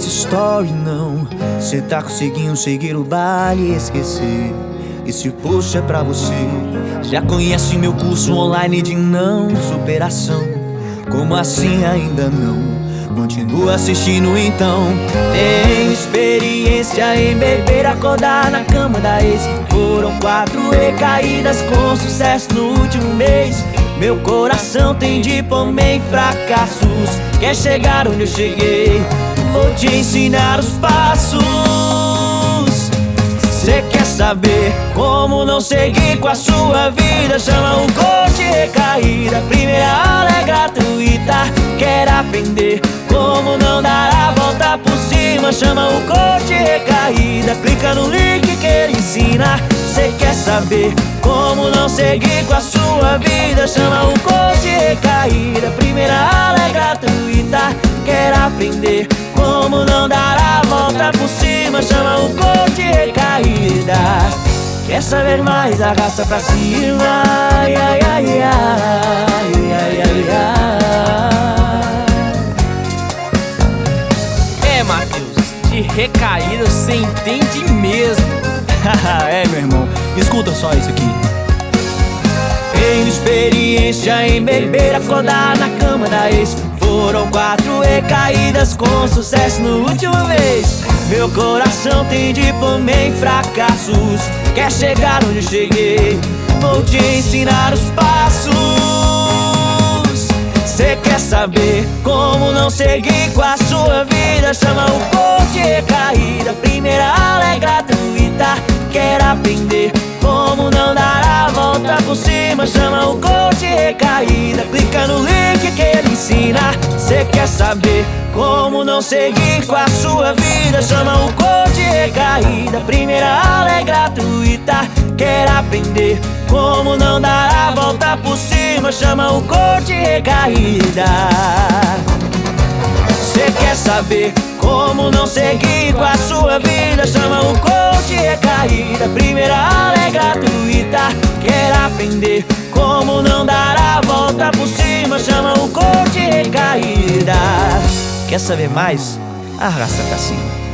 story não. Cê tá conseguindo seguir o baile e esquecer. Esse post é pra você. Já conhece meu curso online de não superação. Como assim ainda não? Continua assistindo então. Tenho experiência em beber, acordar na cama da ex. Foram 4 recaídas com sucesso no último mês. Meu coração tem diploma em fracassos. Quer chegar onde eu cheguei? Vou te ensinar os passos. Cê quer saber como não seguir com a sua vida? Chama o coach recaída. Primeira aula é gratuita. Quer aprender como não dar a volta por cima? Chama o coach recaída. Clica no link que ele ensina. Cê quer saber como não seguir com a sua vida? Chama o coach recaída. Primeira aula é gratuita. Quer aprender como não dar a volta por cima? Chama o coach recaída. Quer saber mais? Arrasta pra cima. Ai, ai, ai, ai, ai, ai, ai. É, Matheus, de recaída você entende mesmo. É, meu irmão, escuta só isso aqui. Tenho experiência em beber, acordar na cama da ex. Foram 4 recaídas com sucesso no último mês. Meu coração tem diploma em fracassos. Quer chegar onde eu cheguei? Vou te ensinar os passos. Cê quer saber como não seguir com a sua vida? Chama o coach recaída. Primeira aula é gratuita. Quer aprender como não dar a volta por cima? Chama o coach recaída. Clica no link que ele ensina. Cê quer saber como não seguir com a sua vida? Chama o coach recaída. Primeira aula é gratuita. Quer aprender como não dar a volta por cima? Chama o coach recaída. Cê quer saber como não seguir com a sua vida? Chama o coach recaída. Primeira aula é gratuita. Quer aprender como não dar a volta por cima? Chama o coach recaída. Quer saber mais? Arrasta pra cima.